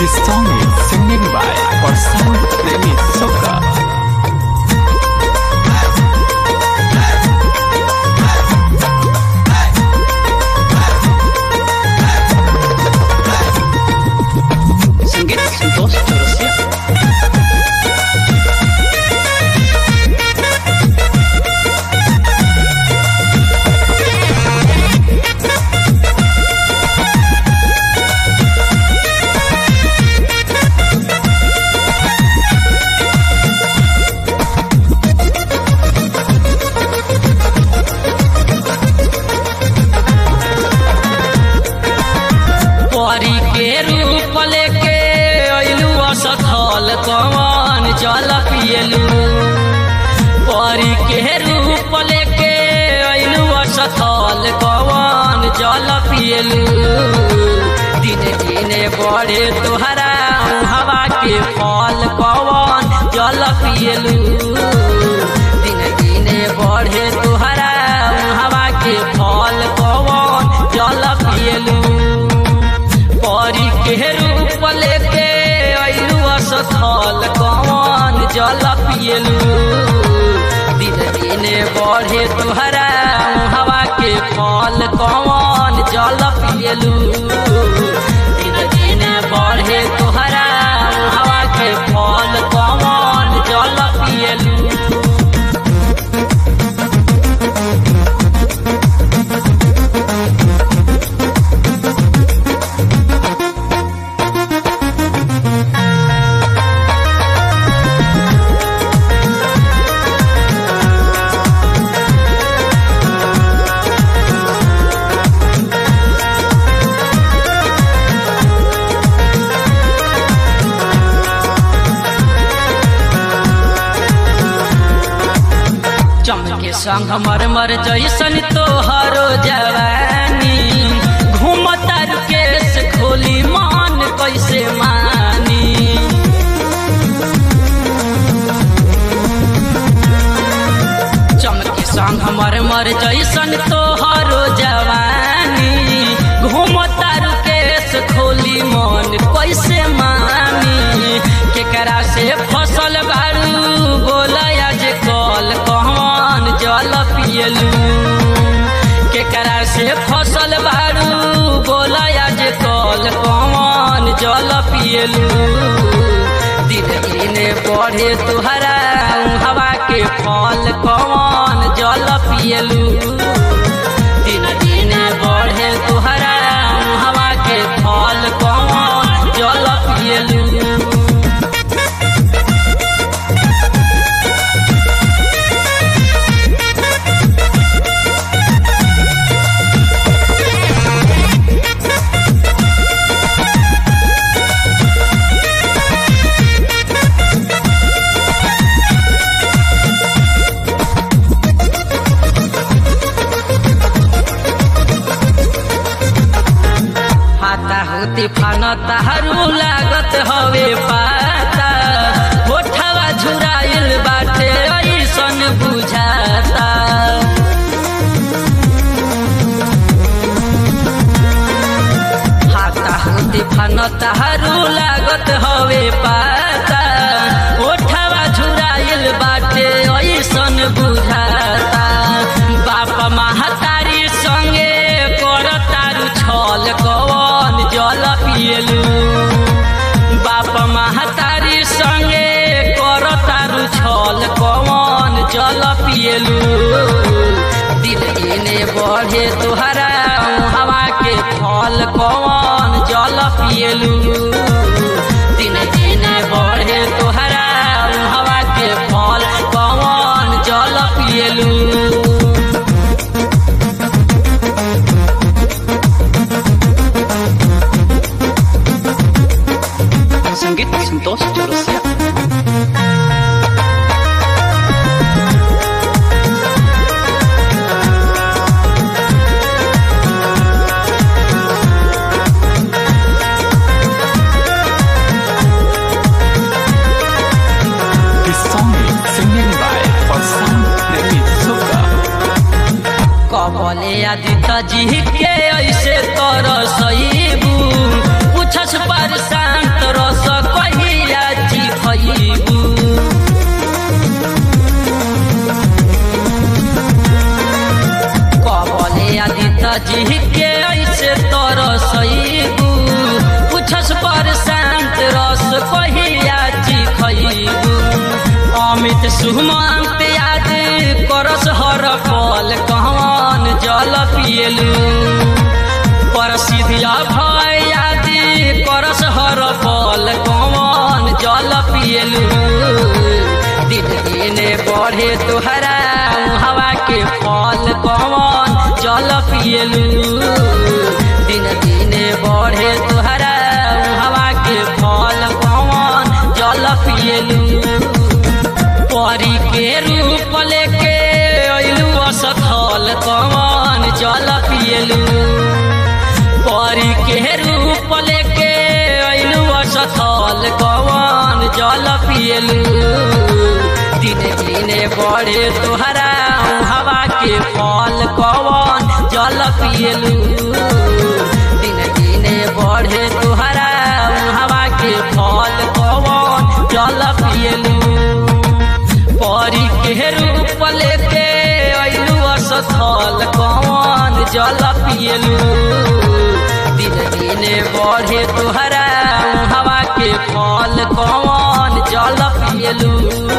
This song is singing by Farsan Premi Soka. संगीत संतोष चौरसिया। परी के रूप लेके अइलू असथल कवन जल पियलू। परी के रूप लेके अइलू असथल कवन जल पियलू। दिन दिन बढ़े तोहरा हवा के फल कवन जल पियलू। दिन दिन बढ़े तोहरा हवा के फल कवन जल पियलू। परी के रूप लेके अइलू असथल कवन जल पियलू। दिन दिन बढ़े तोहरा हवा के फल कवन जल पियलू। दिन दिन बढ़े तोहरा हवा के फल कवन जल पियलू। चमके संग मरमर जैसन तोहरो जवानी। घूमतर केस खोली मान कैसे मानी। चमके संग मरमर जैसन तोहरो जवानी। घूमतर केस खोली मान कैसे मानी। केकरा से फसल बारू बोला जे कल कहवन जल पियलू। केकरा से फसल बारू बोला जे कल कहवन जल पियलू। दिन दिन बढ़े तोहरा हवा के फल कवन जल पियलू। दिन दिन बढ़े तोहरा हवा के फल कवन जल पियलू। होती फाना तारू लागत हवे पाता। होठवा झुराइल बाटे ऐसन बुझाता। हाथा होती फाना तारू लागत हवे पाता। होठवा झुराइल बाटे ऐसन बुझाता। बाप महतारी संगे कर तारू छल कवन जल पियलू। बाप महतारी संगे कर तारू छल कवन जल पियलू। दिन दिन बढ़े तोहरा हवा के फल कवन जल पियलू। दिन दिन बढ़े तोहरा हवा के फल कवन जल पियलू। संगीत Santosh Chaurasia. This song is singing by Farsan Premi Soka. कबले आदित्य जी के ऐसे तरसईबू। पूछस पर शांत सुमंत याद करस हर पल कहवन जल पियलू प्रसिद्धिया भय याद करस हर पल कहवन जल पियलू दिन दिन बढ़े तुहरा हवा के फल कहवन जल पियलू दिन दिन बढ़े तुहरा हवा के फल कहवन जल पियलू परी के रूप लेके अइलू असथल कहवन जल पियलू परी के रूप लेके अइलू असथल कहवन जल पियलू दिन दिन बढ़े तुहरा हवा के फल कहवन जल पियलू दिन दिन बढ़े तुहरा हवा के फल कहवन जल पियलू परी के रूप लेके अइलू असथल कहवन जल पियलू दिन दिन बढ़े तुहरा हवा के फल कहवन जल पियलू।